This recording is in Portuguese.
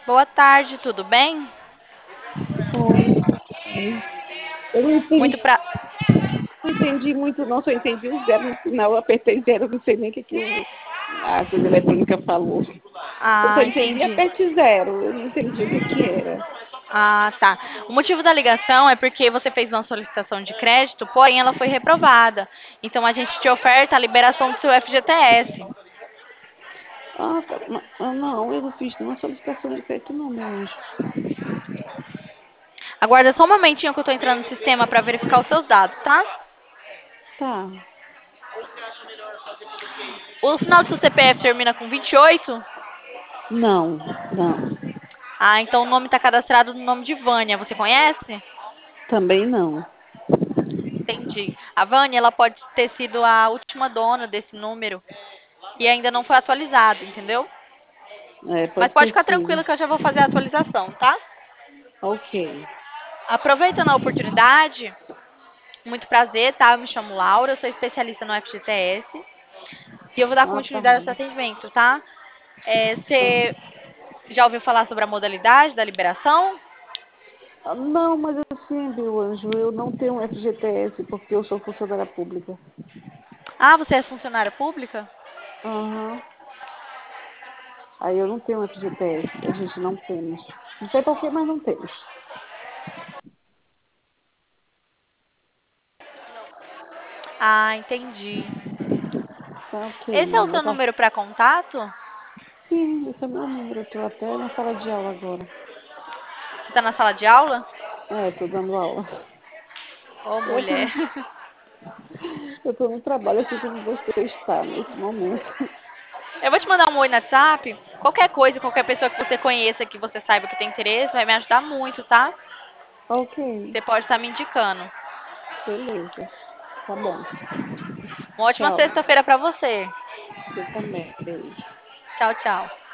Boa tarde, tudo bem? Oi, tudo bem? Eu não Muito entendi, pra... não entendi muito, não, só entendi o zero no final. Eu apertei zero, não sei nem o que a coisa eletrônica falou. Eu só Ah, entendi entendi. aperte zero, eu não entendi o que que era. Ah, tá. O motivo da ligação é porque você fez uma solicitação de crédito, porém ela foi reprovada. Então a gente te oferta a liberação do seu FGTS. Ah, tá. Não, eu não fiz nenhuma solicitação de crédito, não, meu anjo. Aguarda só um momentinho que eu tô entrando no sistema para verificar os seus dados, tá? Tá. O final do seu CPF termina com 28? Não, não. Ah, então o nome está cadastrado no nome de Vânia. Você conhece? Também não. Entendi. A Vânia, ela pode ter sido a última dona desse número e ainda não foi atualizado, entendeu? É, Mas pode pode ter ficar sido. tranquila que eu já vou fazer a atualização, tá? Ok. Aproveitando a oportunidade, muito prazer, tá? Eu me chamo Laura, eu sou especialista no FGTS e eu vou dar Ah, tá continuidade ao seu bom. atendimento, tá? Tá. Você já ouviu falar sobre a modalidade da liberação? Ah, não, mas assim, meu anjo, eu não tenho FGTS porque eu sou funcionária pública. Ah, você é funcionária pública? Aham. Aí eu não tenho FGTS, a gente não temos. Não sei por quê, mas não temos. Ah, entendi. Tá ok, Esse é o menina. seu Tá. número para contato? Sim, esse é meu número. Eu tô até na sala de aula agora. Você está na sala de aula? É, tô dando aula. Ô, Eu aqui mulher. no, eu tô no trabalho assim como você está nesse momento. Eu vou te mandar um oi no WhatsApp. Qualquer coisa, qualquer pessoa que você conheça, que você saiba que tem interesse, vai me ajudar muito, tá? Ok, Você pode estar me indicando. beleza. Tá bom. Uma ótima Tchau. sexta-feira para você. Você também. Beijo. Tchau, tchau.